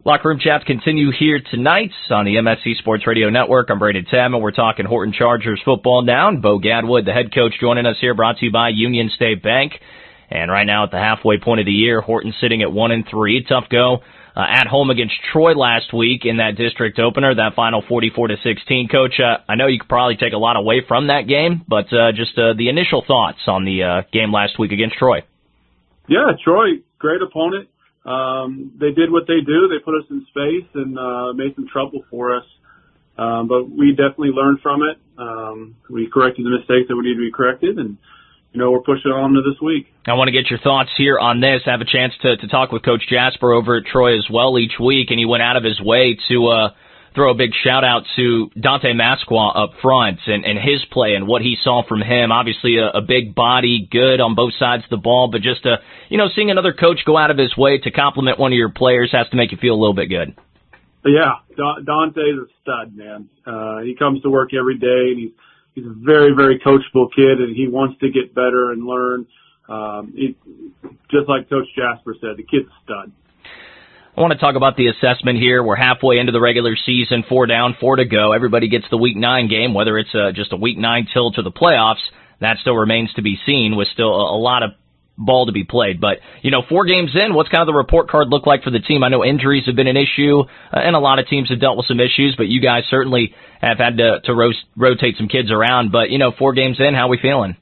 Locker Room Chats continue here tonight on the MSC Sports Radio Network. I'm Brady Tam, and we're talking Horton Chargers football now. And Bo Gadwood, the head coach, joining us here, brought to you by Union State Bank. And right now at the halfway point of the year, Horton sitting at 1-3. Tough go at home against Troy last week in that district opener, that final 44-16. Coach, I know you could probably take a lot away from that game, but just the initial thoughts on the game last week against Troy. Yeah, Troy, great opponent. They did what they do. They put us in space and made some trouble for us. But we definitely learned from it. We corrected the mistakes that we need to be corrected, and we're pushing on to this week. I want to get your thoughts here on this. I have a chance to talk with Coach Jasper over at Troy as well each week, and he went out of his way to throw a big shout-out to Dante Masqua up front and his play and what he saw from him. Obviously a big body, good on both sides of the ball, but just, seeing another coach go out of his way to compliment one of your players has to make you feel a little bit good. Yeah, Dante's a stud, man. He comes to work every day, and he's a very, very coachable kid, and he wants to get better and learn. Just like Coach Jasper said, the kid's a stud. I want to talk about the assessment here. We're halfway into the regular season, 4 down, 4 to go. Everybody gets the Week 9 game, whether it's just a Week 9 till to the playoffs. That still remains to be seen with still a lot of ball to be played. But, 4 games in, what's kind of the report card look like for the team? I know injuries have been an issue, and a lot of teams have dealt with some issues, but you guys certainly have had to rotate some kids around. But, 4 games in, how are we feeling?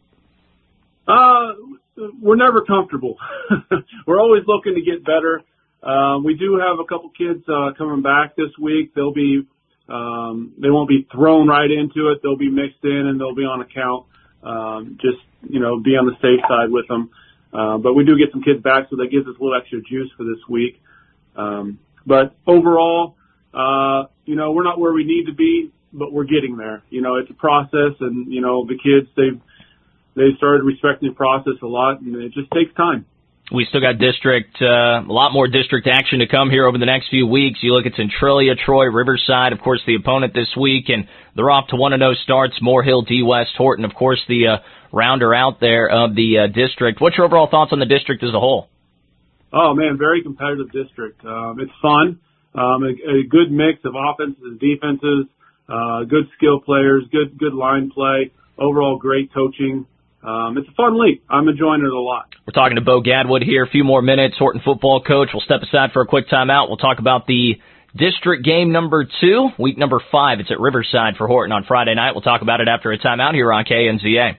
We're never comfortable. We're always looking to get better. We do have a couple kids coming back this week. They'll be they won't be thrown right into it. They'll be mixed in, and they'll be on account. Just be on the safe side with them. But we do get some kids back, so that gives us a little extra juice for this week. But overall, we're not where we need to be, but we're getting there. It's a process, and the kids they started respecting the process a lot, and it just takes time. We still got a lot more district action to come here over the next few weeks. You look at Centralia, Troy, Riverside, of course, the opponent this week, and they're off to 1-0 starts. Moore Hill, D. West, Horton, of course, the rounder out there of the district. What's your overall thoughts on the district as a whole? Oh, man, very competitive district. It's fun. A good mix of offenses and defenses, good skill players, good line play, overall great coaching. It's a fun league. I'm enjoying it a lot. We're talking to Bo Gadwood here. A few more minutes. Horton football coach. We'll step aside for a quick timeout. We'll talk about the district game number 2, week number 5. It's at Riverside for Horton on Friday night. We'll talk about it after a timeout here on KNZA.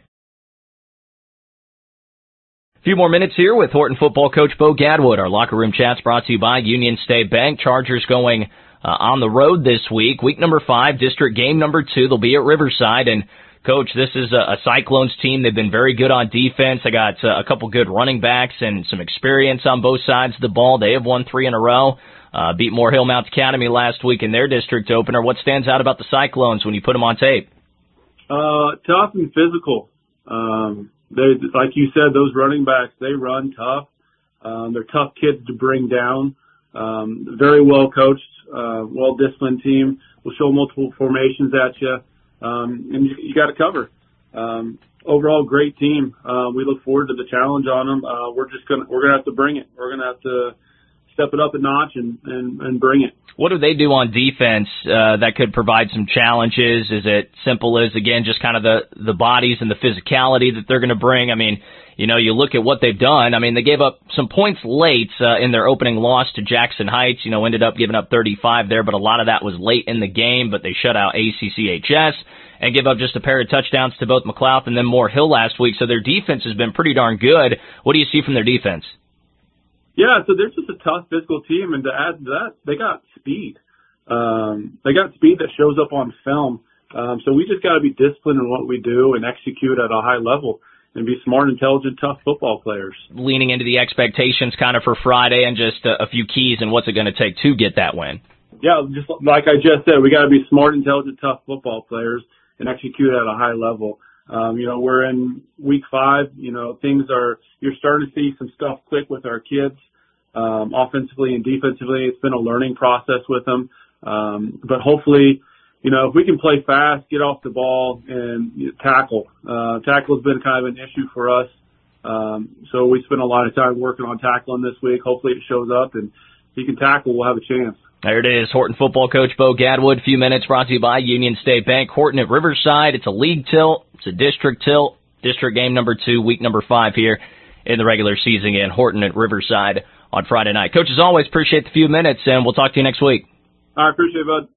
A few more minutes here with Horton football coach Bo Gadwood. Our locker room chats brought to you by Union State Bank. Chargers going on the road this week. Week number 5, district game number 2. They'll be at Riverside. And Coach, this is a Cyclones team. They've been very good on defense. They got a couple good running backs and some experience on both sides of the ball. They have won 3 in a row. Beat Moore Hill Mount Academy last week in their district opener. What stands out about the Cyclones when you put them on tape? Tough and physical. They, like you said, those running backs, they run tough. They're tough kids to bring down. Very well coached, well-disciplined team. Will show multiple formations at you. And you got to cover. Overall, great team. We look forward to the challenge on them. We're gonna have to bring it. We're gonna have to step it up a notch and bring it. What do they do on defense that could provide some challenges? Is it simple as, again, just kind of the bodies and the physicality that they're going to bring? I mean, you look at what they've done. I mean, they gave up some points late in their opening loss to Jackson Heights. Ended up giving up 35 there, but a lot of that was late in the game. But they shut out ACCHS and give up just a pair of touchdowns to both McLeod and then Moore Hill last week. So their defense has been pretty darn good. What do you see from their defense? Yeah, so they're just a tough physical team, and to add to that, they got speed. They got speed that shows up on film. So we just got to be disciplined in what we do and execute at a high level and be smart, intelligent, tough football players. Leaning into the expectations kind of for Friday and just a few keys and what's it going to take to get that win. Yeah, just like I just said, we got to be smart, intelligent, tough football players and execute at a high level. We're in week 5. You're starting to see some stuff click with our kids, offensively and defensively. It's been a learning process with them. But hopefully, if we can play fast, get off the ball and tackle. Tackle has been kind of an issue for us. So we spent a lot of time working on tackling this week. Hopefully it shows up, and if you can tackle, we'll have a chance. There it is, Horton football coach Bo Gadwood. Few minutes brought to you by Union State Bank. Horton at Riverside. It's a league tilt. It's a district tilt. District game number 2, week number 5 here in the regular season again. Horton at Riverside on Friday night. Coach, as always, appreciate the few minutes, and we'll talk to you next week. I appreciate it, bud.